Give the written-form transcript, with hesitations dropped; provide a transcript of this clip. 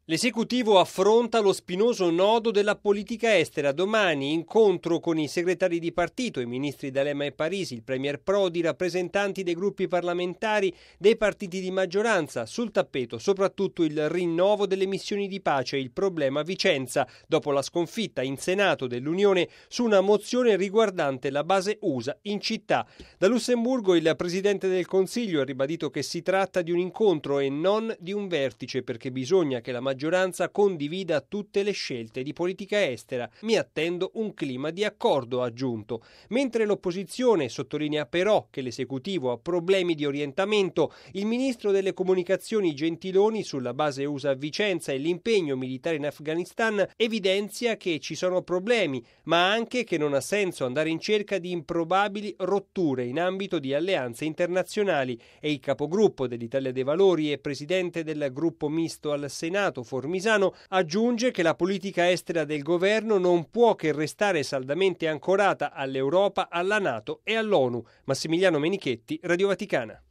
L'esecutivo affronta lo spinoso nodo della politica estera. Domani incontro con i segretari di partito, i ministri D'Alema e Parisi, il premier Prodi, rappresentanti dei gruppi parlamentari dei partiti di maggioranza. Sul tappeto soprattutto il rinnovo delle missioni di pace e il problema Vicenza, dopo la sconfitta in Senato dell'Unione su una mozione riguardante la base USA in città. Da Lussemburgo il Presidente del Consiglio ha ribadito che si tratta di un incontro e non di un vertice, perché bisogna che la maggioranza condivida tutte le scelte di politica estera. Mi attendo un clima di accordo, ha aggiunto. Mentre l'opposizione sottolinea però che l'esecutivo ha problemi di orientamento, il ministro delle comunicazioni Gentiloni, sulla base USA a Vicenza e l'impegno militare in Afghanistan, evidenzia che ci sono problemi, ma anche che non ha senso andare in cerca di improbabili rotture in ambito di alleanze internazionali. E il capogruppo dell'Italia dei Valori e presidente del gruppo misto al Senato, Formisano, aggiunge che la politica estera del governo non può che restare saldamente ancorata all'Europa, alla NATO e all'ONU. Massimiliano Menichetti, Radio Vaticana.